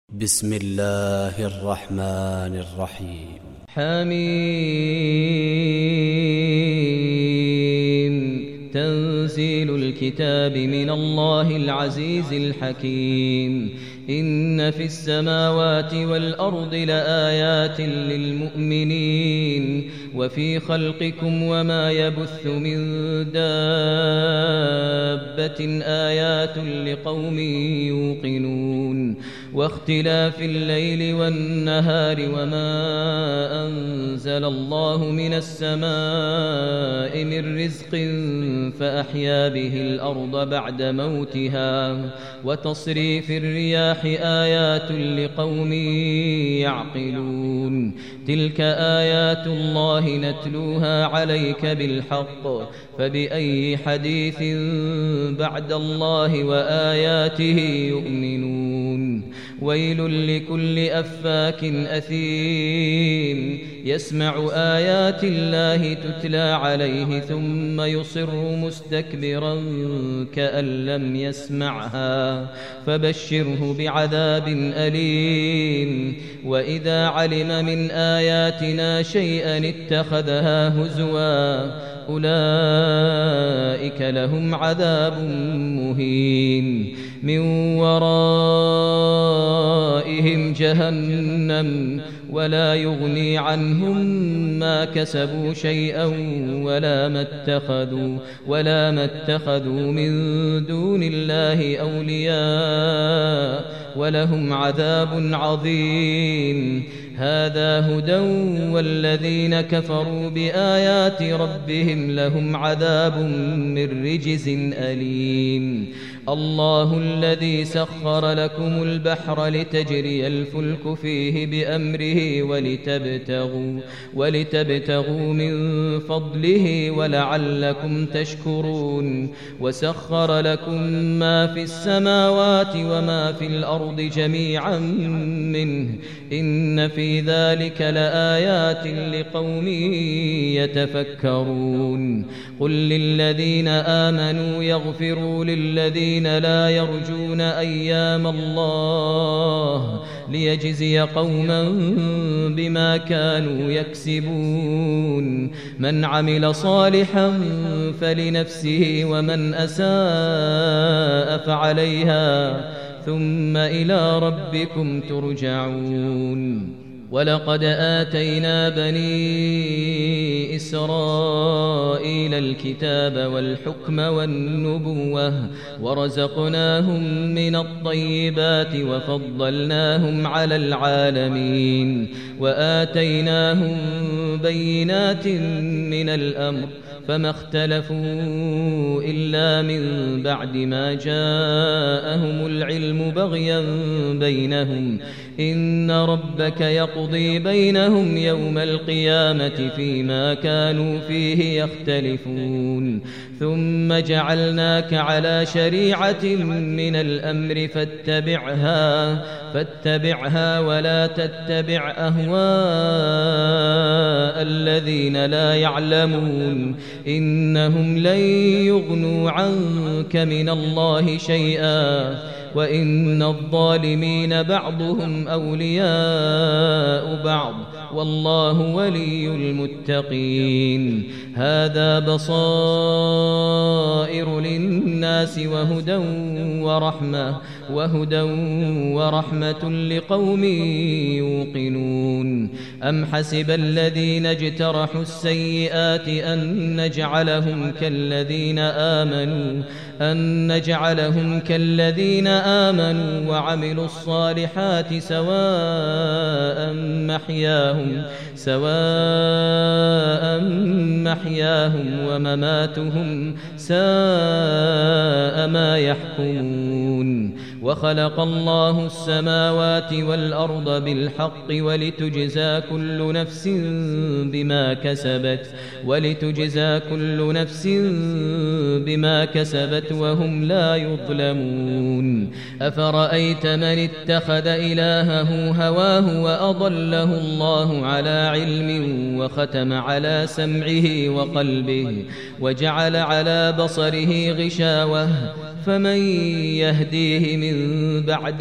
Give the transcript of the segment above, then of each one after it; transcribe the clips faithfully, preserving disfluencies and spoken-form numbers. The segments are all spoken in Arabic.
بسم الله الرحمن الرحيم. حميم. تنزيل الكتاب من الله العزيز الحكيم. إن في السماوات والأرض لآيات للمؤمنين وفي خلقكم وما يبث من دابة آيات لقوم يوقنون واختلاف الليل والنهار وما أنزل الله من السماء من رزق فأحيا به الأرض بعد موتها وتصريف الرياح آيات لقوم يعقلون. تلك آيات الله نتلوها عليك بالحق فبأي حديث بعد الله وآياته يؤمنون. ويل لكل أفاك أثيم يسمع آيات الله تتلى عليه ثم يصر مستكبرا كأن لم يسمعها فبشره بعذاب أليم. وإذا علم من آياتنا شيئا اتخذها هزوا أولئك لهم عذاب مهين من ورائهم جهنم ولا يغني عنهم ما كسبوا شيئا ولا ما اتخذوا ولا ما اتخذوا من دون الله أولياء ولهم عذاب عظيم. هذا هدى والذين كفروا بآيات ربهم لهم عذاب من رجز أليم. الله الذي سخر لكم البحر لتجري الفلك فيه بأمره ولتبتغوا, ولتبتغوا من فضله ولعلكم تشكرون. وسخر لكم ما في السماوات وما في الأرض جميعا منه إن في ذلك لآيات لقوم يتفكرون. قل للذين آمنوا يغفروا للذين لا يرجون أيام الله ليجزي قوما بما كانوا يكسبون. من عمل صالحا فلنفسه ومن أساء فعليها ثم إلى ربكم ترجعون. ولقد آتينا بني إسرائيل الكتاب والحكم والنبوة ورزقناهم من الطيبات وفضلناهم على العالمين وآتيناهم بينات من الأمر فما اختلفوا إلا من بعد ما جاءهم العلم بغيا بينهم إن ربك يقضي بينهم يوم القيامة فيما كانوا فيه يختلفون. ثم جعلناك على شريعة من الأمر فاتبعها, فاتبعها ولا تتبع أهواء الذين لا يعلمون إنهم لن يغنوا عنك من الله شيئا وإن الظالمين بعضهم أولياء بعض والله ولي المتقين. هذا بصائر للناس وهدى ورحمة وهدى ورحمة لقوم يوقنون. أم حسب الذين اجترحوا السيئات أن نجعلهم كالذين آمنوا أن نجعلهم كالذين آمنوا وعملوا الصالحات سواء محياهم سواء محياهم ومماتهم ساء ما يحكمون. وخلق الله السماوات والأرض بالحق ولتجزى كل نفس بما كسبت ولتجزى كل نفس بما كسبت وهم لا يظلمون. أفرأيت من اتخذ إلهه هواه وأضله الله على علم وختم على سمعه وقلبه وجعل على بصره غشاوة فمن يهديه من بعد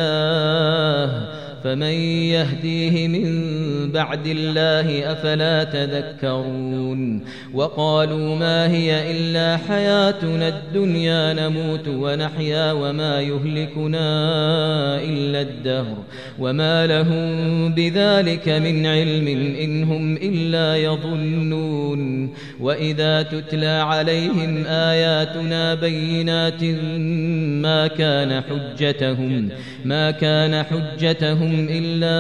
الله فمن يهديه من بعد الله أفلا تذكرون وقالوا ما هي إلا حياتنا الدنيا نموت ونحيا وما يهلكنا إلا الدهر وما لهم بذلك من علم إن هم إلا يظنون وإذا تتلى عليهم آياتنا بينات ما كان حجتهم ما كان حجتهم إلا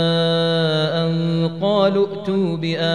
أن قالوا ائتوا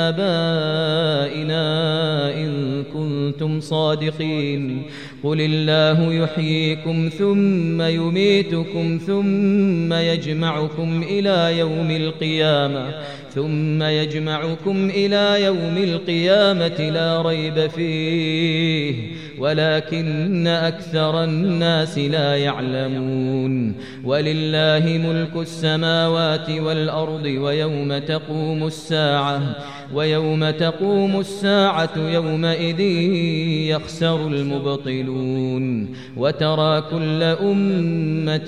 بآبائنا إن كنتم صادقين قل الله يحييكم ثم يميتكم ثم يجمعكم إلى يوم القيامة ثم يجمعكم إلى يوم القيامة لا ريب فيه ولكن أكثر الناس لا يعلمون ولله ملك السماوات والأرض ويوم تقوم الساعة ويوم تقوم الساعة يومئذ يخسر المبطلون وترى كل أمة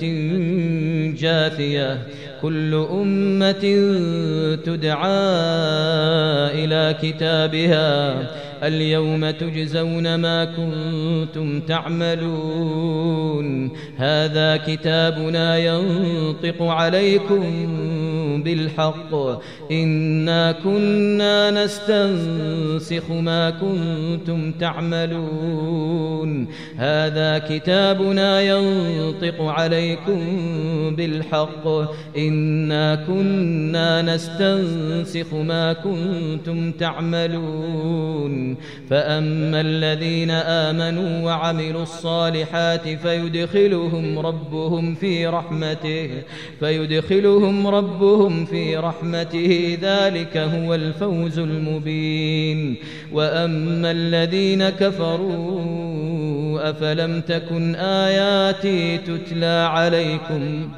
جاثية كل أمة تدعى إلى كتابها اليوم تجزون ما كنتم تعملون هذا كتابنا ينطق عليكم بالحق إنا كنا نستنسخ ما كنتم تعملون هذا كتابنا ينطق عليكم بالحق إنا كنا نستنسخ ما كنتم تعملون فأما الذين آمنوا وعملوا الصالحات فيدخلهم ربهم في رحمته فيدخلهم ربهم في رحمته ذلك هو الفوز المبين وأما الذين كفروا أفلم تكن آياتي تتلى عليكم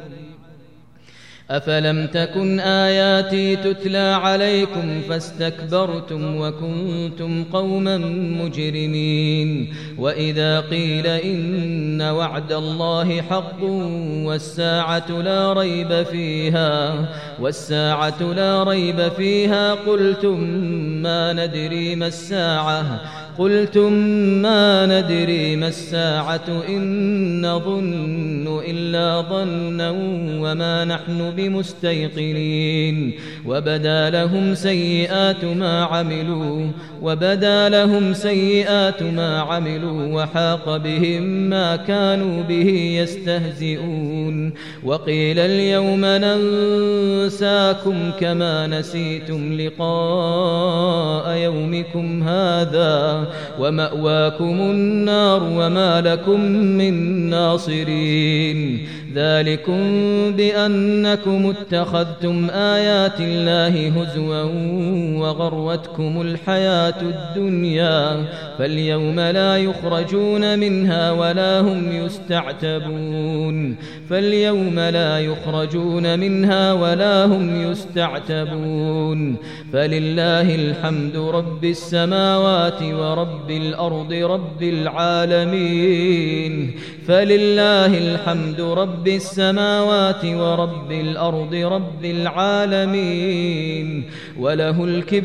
أفلم تكن آياتي تتلى عليكم فاستكبرتم وكنتم قوما مجرمين وإذا قيل إن وعد الله حق والساعة لا ريب فيها والساعة لا ريب فيها قلتم ما ندري ما الساعة قلتم ما ندري ما الساعة إن نظن إلا ظنا وما نحن بمستيقنين وبدا لهم سيئات ما عملوا وبدا لهم سيئات ما عملوا وحاق بهم ما كانوا به يستهزئون وقيل اليوم ننساكم كما نسيتم لقاء يومكم هذا ومأواكم النار وما لكم من ناصرين ذلكم بأنكم اتخذتم آيات الله هزوا وغرتكم الحياة الدنيا فاليوم لا يخرجون منها ولا هم يستعتبون فاليوم لا يخرجون منها ولا هم يستعتبون فلله الحمد رب السماوات ورب الأرض رب العالمين فلله الحمد رب السماوات ورب الأرض رب العالمين وله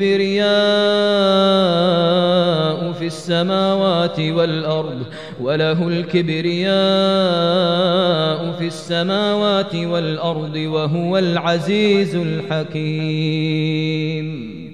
الكبرياء في السماوات والأرض وله الكبرياء في السماوات والأرض وهو العزيز الحكيم.